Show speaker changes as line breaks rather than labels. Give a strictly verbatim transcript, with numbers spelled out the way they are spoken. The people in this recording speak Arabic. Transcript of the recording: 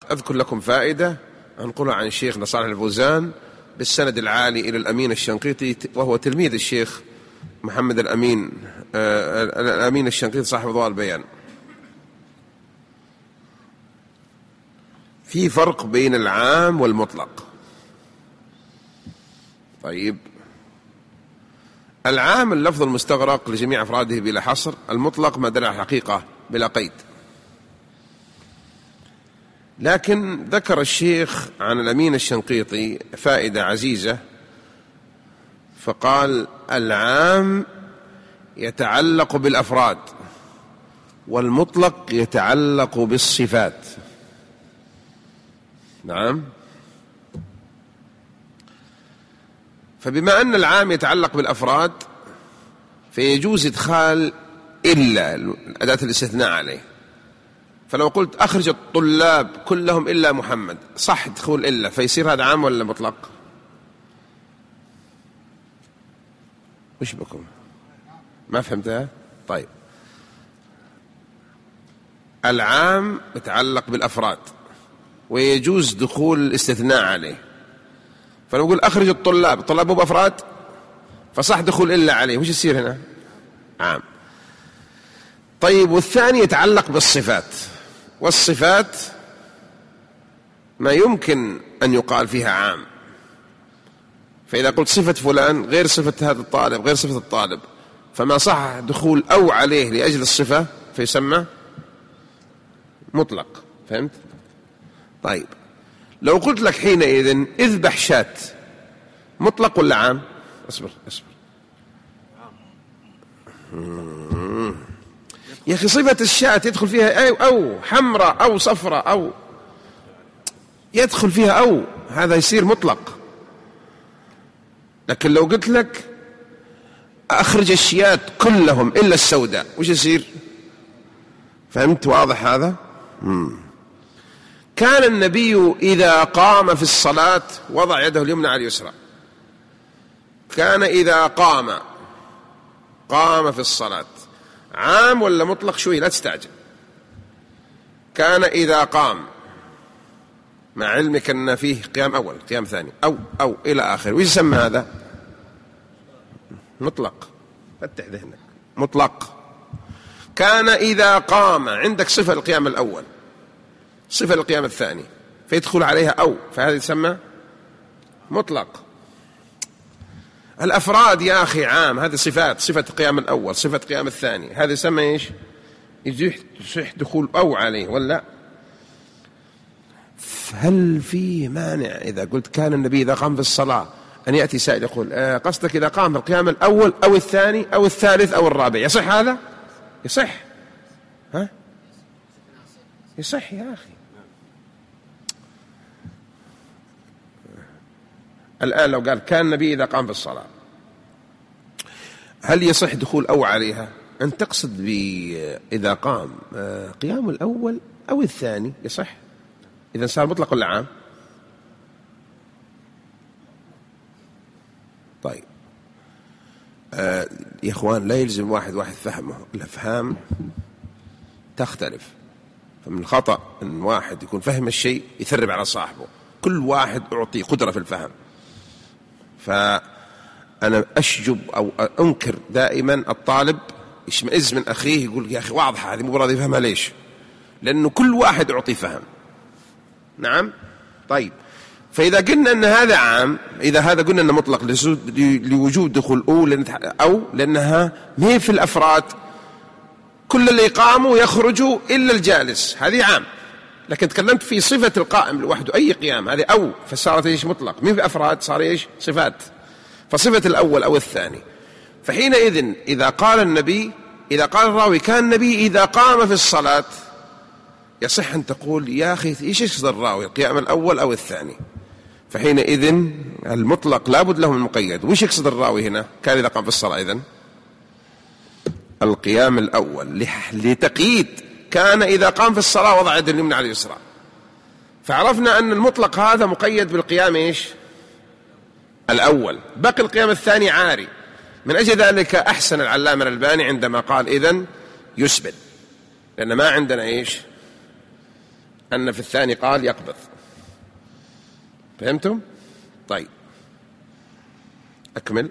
أذكر لكم فائدة أنقلها عن شيخنا صالح الفوزان بالسند العالي إلى الأمين الشنقيطي، وهو تلميذ الشيخ محمد الأمين آه الأمين الشنقيطي صاحب ضوء البيان. في فرق بين العام والمطلق. طيب، العام اللفظ المستغرق لجميع أفراده بلا حصر، المطلق ما دل على الحقيقة بلا قيد. لكن ذكر الشيخ عن الأمين الشنقيطي فائدة عزيزة، فقال: العام يتعلق بالأفراد والمطلق يتعلق بالصفات. نعم. فبما أن العام يتعلق بالأفراد فيجوز إدخال إلا أداة الاستثناء عليه. فلو قلت أخرج الطلاب كلهم إلا محمد، صح دخول إلا، فيصير هذا عام ولا مطلق؟ وش بكم؟ ما فهمتها؟ طيب، العام يتعلق بالأفراد ويجوز دخول الاستثناء عليه. فلو أقول أخرج الطلاب، الطلاب مو بأفراد، فصح دخول إلا عليه، وش يصير هنا؟ عام. طيب، والثاني يتعلق بالصفات، والصفات ما يمكن أن يقال فيها عام. فإذا قلت صفة فلان غير صفة هذا الطالب غير صفة الطالب، فما صح دخول أو عليه لأجل الصفة فيسمى مطلق. فهمت؟ طيب، لو قلت لك حينئذ اذبح شاة، مطلق ولا عام؟ اصبر اصبر يا أخي، صفة الشاة يدخل فيها أو, أو حمراء أو صفراء أو يدخل فيها أو، هذا يصير مطلق. لكن لو قلت لك أخرج الشيات كلهم إلا السوداء، وش يصير؟ فهمت؟ واضح هذا؟ مم. كان النبي إذا قام في الصلاة وضع يده اليمنى على اليسرى. كان إذا قام قام في الصلاة، عام ولا مطلق؟ شوي لا تستعجل. كان إذا قام، مع علمك أن فيه قيام أول قيام ثاني أو أو إلى آخر، وش يسمى هذا؟ مطلق. فتح ذهنك، مطلق. كان إذا قام، عندك صفة القيام الأول، صفة القيام الثاني، فيدخل عليها أو، فهذا يسمى مطلق. الأفراد يا أخي عام، هذه صفات، صفة قيام الأول، صفة قيام الثاني، هذا يسمى إيش؟ يصح دخول أو عليه ولا؟ هل في مانع إذا قلت كان النبي إذا قام في الصلاة أن يأتي سائل يقول آه قصدك إذا قام في القيام الأول أو الثاني أو الثالث أو الرابع، يصح هذا؟ يصح؟ ها؟ يصح يا أخي. الآن لو قال كان النبي إذا قام في الصلاة، هل يصح دخول أو عليها؟ أن تقصد بإذا قام قيام الأول أو الثاني يصح؟ إذا صار مطلق ولا عام؟ طيب آه يا إخوان، لا يلزم واحد واحد فهمه، الأفهام تختلف. فمن الخطأ أن واحد يكون فهم الشيء يثرب على صاحبه. كل واحد أعطي قدرة في الفهم. فأنا أشجب أو أنكر دائما الطالب يشمئز من أخيه يقول يا أخي واضحة هذه، مو راضي يفهمها. ليش؟ لأنه كل واحد أعطي فهم. نعم. طيب، فإذا قلنا أن هذا عام، إذا هذا قلنا أنه مطلق لوجود دخول أو أو لأنها ما في الأفراد، كل اللي قاموا يخرجوا إلا الجالس، هذه عام. لكن تكلمت في صفة القائم لوحده، أي قيام، هذه أو، فصارت إيش؟ مطلق. مين في أفراد؟ صار إيش؟ صفات. فصفة الأول أو الثاني. فحينئذ إذا قال النبي، إذا قال الراوي كان النبي إذا قام في الصلاة، يصح أن تقول يا أخي إيش يقصد الراوي، القيام الأول أو الثاني؟ فحينئذ المطلق لابد له من مقيد. وش يقصد الراوي هنا؟ كان إذا قام في الصلاة، إذن القيام الأول لتقييد كان إذا قام في الصلاة وضع يد اليمنى على اليسرى. فعرفنا أن المطلق هذا مقيد بالقيام إيش؟ الأول. بقي القيام الثاني عاري. من أجل ذلك أحسن العلامة الألباني عندما قال إذن يسبل، لأن ما عندنا إيش؟ أن في الثاني قال يقبض. فهمتم؟ طيب أكمل.